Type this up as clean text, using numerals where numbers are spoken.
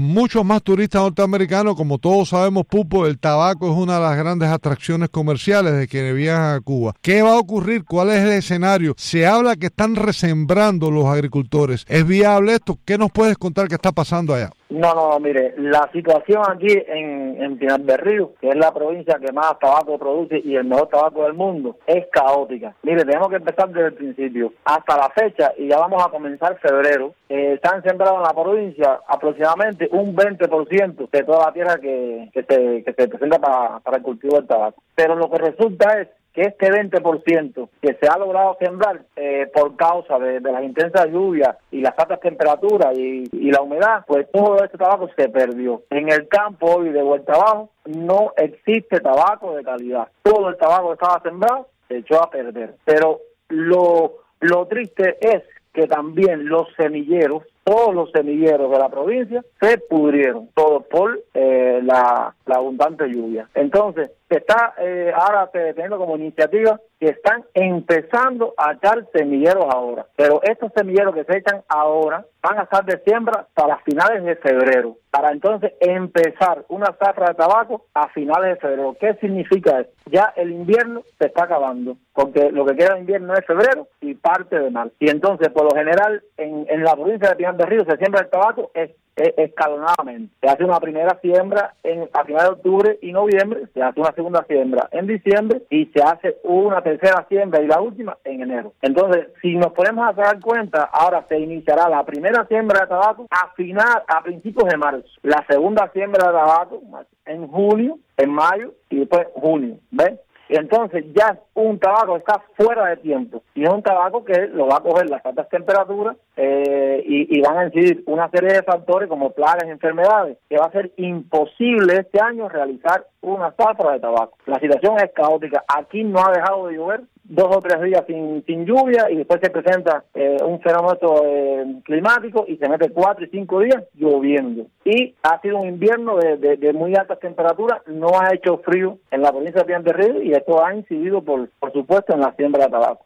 muchos más turistas norteamericanos. Como todos sabemos, Pulpo, el tabaco es una de las grandes atracciones comerciales de quienes viajan a Cuba. ¿Qué va a ocurrir? ¿Cuál es el escenario? Se habla que están resembrando los agricultores. ¿Es viable esto? ¿Qué nos puedes contar que está pasando allá? No, mire, la situación aquí en Pinar del Río, que es la provincia que más tabaco produce y el mejor tabaco del mundo, es caótica. Mire, tenemos que empezar desde el principio. Hasta la fecha, y ya vamos a comenzar febrero, se han sembrado en la provincia aproximadamente un 20% de toda la tierra que se presenta para el cultivo del tabaco. Pero lo que resulta es que este 20% que se ha logrado sembrar por causa de las intensas lluvias y las altas temperaturas y la humedad, pues todo este tabaco se perdió. En el campo hoy de vuelta abajo no existe tabaco de calidad. Todo el tabaco que estaba sembrado se echó a perder. Pero lo triste es que también los semilleros, todos los semilleros de la provincia se pudrieron, todos por la abundante lluvia. Entonces, se está ahora teniendo como iniciativa que están empezando a echar semilleros ahora. Pero estos semilleros que se echan ahora van a estar de siembra para finales de febrero, para entonces empezar una zafra de tabaco a finales de febrero. ¿Qué significa eso? Ya el invierno se está acabando, porque lo que queda de invierno es febrero y parte de marzo. Y entonces, por lo general, en la provincia de Pinar del Río se siembra el tabaco escalonadamente. Se hace una primera siembra a finales de octubre y noviembre, se hace una segunda siembra en diciembre y se hace una tercera siembra y la última en enero. Entonces, si nos ponemos a dar cuenta, ahora se iniciará la primera siembra de tabaco a principios de marzo, la segunda siembra de tabaco en junio, en mayo y después junio, ¿ves? Entonces ya es un tabaco que está fuera de tiempo y es un tabaco que lo va a coger las altas temperaturas y van a incidir una serie de factores como plagas y enfermedades que va a ser imposible este año realizar una zafra de tabaco. La situación es caótica. Aquí no ha dejado de llover 2 o 3 días sin lluvia y después se presenta un fenómeno climático y se mete 4 y 5 días lloviendo. Y ha sido un invierno de muy altas temperaturas, no ha hecho frío en la provincia de Pinar del Río y esto ha incidido, por supuesto, en la siembra de tabaco.